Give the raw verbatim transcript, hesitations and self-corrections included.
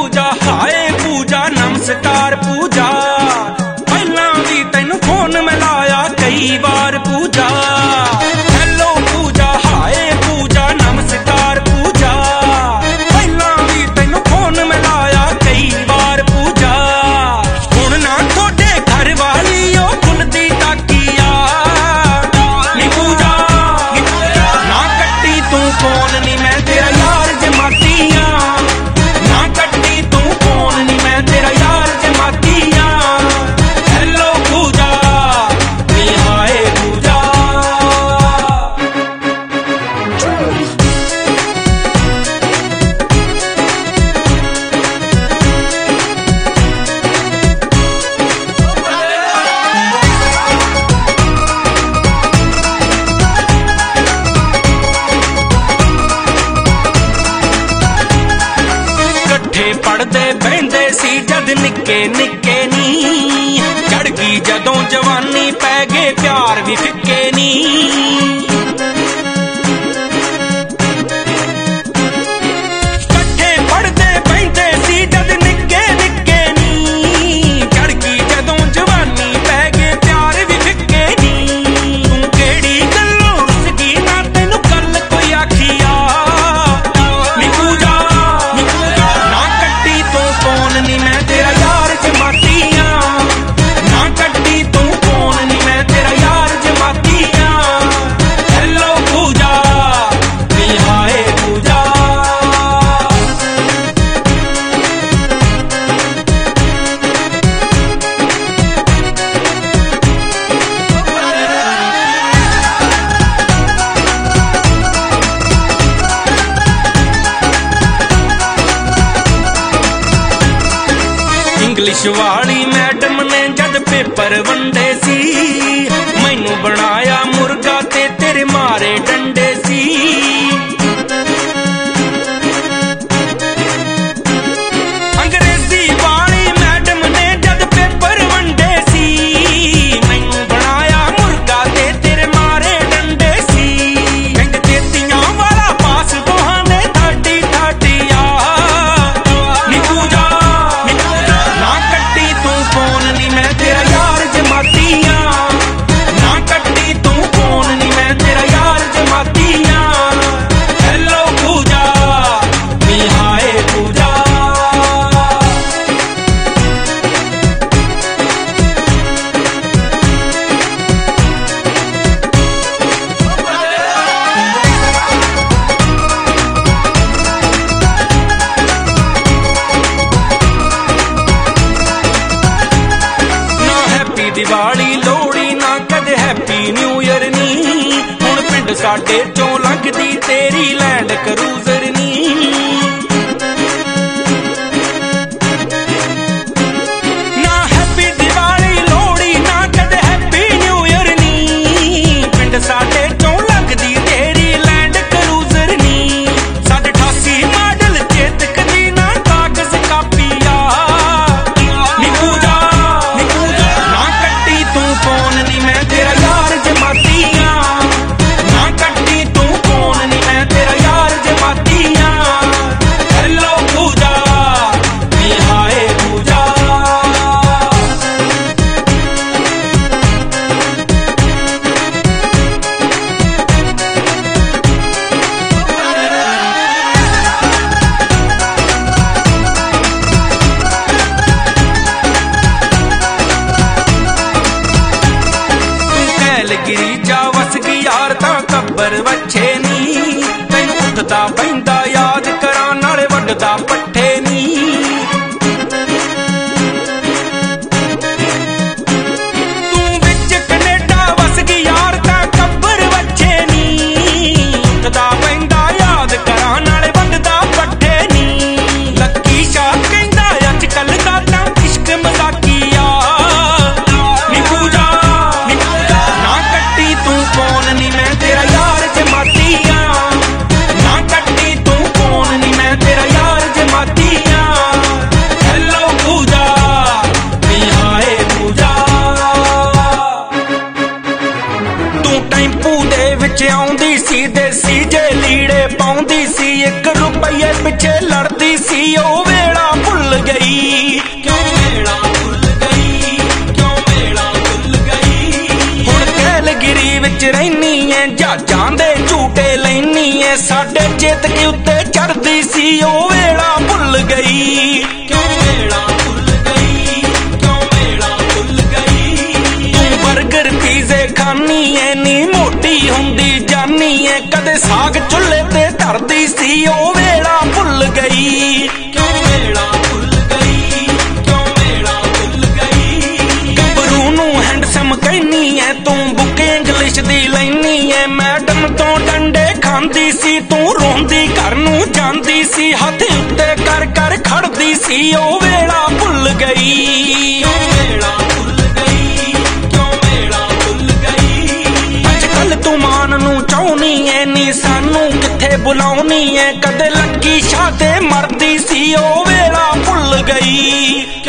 पूजा हाय पूजा नमस्कार पूजा पहला भी तेन फोन मिलाया कई बार पूजा हेलो पूजा हाय पूजा नमस्कार पूजा पहला भी तेन फोन मिलाया कई बार पूजा हुण ना थोड़े घर वाली ओ खुलती ताकिया नी पूजा ना कट्टी तू फोन नी मैं तेरा यार जमातिया ना कट्टी तू फोन नी मैं तेरा यार जमातिया हेलो पूजा नी हाय पूजा कट्ठे पढ़दे बहिंदे सी जद निक्के निक्के नी चढ़ गई जदों जवानी पै गए प्यार भी फिक्के नी कट्ठे पढ़दे बहिंदे सी जद निक्के निक्के नी चढ़ गई जदों जवानी पै गए प्यार भी फिक्के नी तू केड़ी गल्लों रुस गई ना तैनू गल कोई आखिया नी पूजा ना कट्टी तू फोन नी मैं तेरा यार जमातिया ना कट्टी तू फोन नी मैं तेरा यार जमातिया हेलो पूजा नी हाय पूजा इंग्लिश वाली मैडम ने जद पेपर वंडे सी मैनू बनाया मुर्गा ते तेरे मारे डंडे सी अंग्रेजी वाली मैडम ने जद पेपर वंडे सी मैनू बनाया मुर्गा ते तेरे मारे डंडे सी कहंदे तेतियां वाला पास दोहां ने थाटी थाटिया नी पूजा ना कट्टी तू फोन नी मैं तेरा यार जमातिया ना कट्टी तू फोन नी मैं तेरा यार जमातिया हेलो पूजा नी हाय पूजा ना हैप्पी दिवाली लोहड़ी ना कदे हैप्पी न्यू ईयर नी हुण पिंड साडे चों लंघदी तेरी लैंड क्रूजर नी ना हैप्पी दिवाली लोहड़ी ना कदे हैप्पी न्यू ईयर नी पिंड साडे चों लंघदी तेरी लैंड क्रूजर नी साडे अठासी मॉडल चेतक दी ना कागज कापिया नी पूजा ना कट्टी तू फोन नी मैं तेरा यार जमातिया ना कट्टी तू फोन नी मैं तेरा यार जमातिया हेलो पूजा नी हाय पूजा तू कैलगिरी जा वस गई यार तां कब्बर वच्छे नी तैनू उठदा बहिंदा याद करा नाले वड्डदा पट्ठे नी तू विच कनेडा वस गई यार तां कब्बर वच्छे नी उठदा बहिंदा याद करा नाले वड्डदा पट्ठे नी लक्की शाह कहंदा अज कल दा तां इश्क मजाकिया नी पूजा ना कट्टी तू फोन नी मैं तेरा यार जमातिया ना कट्टी तू फोन नी मैं तेरा यार जमातिया हेलो पूजा नी हाय पूजा तू टैंपू दे विच आउंदी सी देसी जे लीड़े पाउंदी सी एक रुपये पिछे लड़दी सी ओ वेला भुल साडे चेतके उत्ते चढ़दी सी ओ वेला भुल गई। क्यों वेला भुल गई, क्यों वेला भुल गई। तू बर्गर पीजे खानी है नी मोटी हुंदी जानी है, कदे साग चुल्हे ते धरदी सी ओ वेला भुल गई। क्यों वेला भुल गई, क्यों वेला भुल गई। गबरू नू हैंडसम कहनी है तू बुके इंग्लिश दी लैनी है, मैडम तो डंडे खांदी सी तू रोंदी घर नू जांदी सी, हथ उत्ते कर कर खड़दी सी ओ वेला भुल गई। क्यों वेला भुल गई, क्यों वेला भुल गई। अजकल तू मान नू चाहनी है नी सानू किथे बुलाउनी है, कदे लगी शाह ते मरदी सी ओ वेला भुल गई।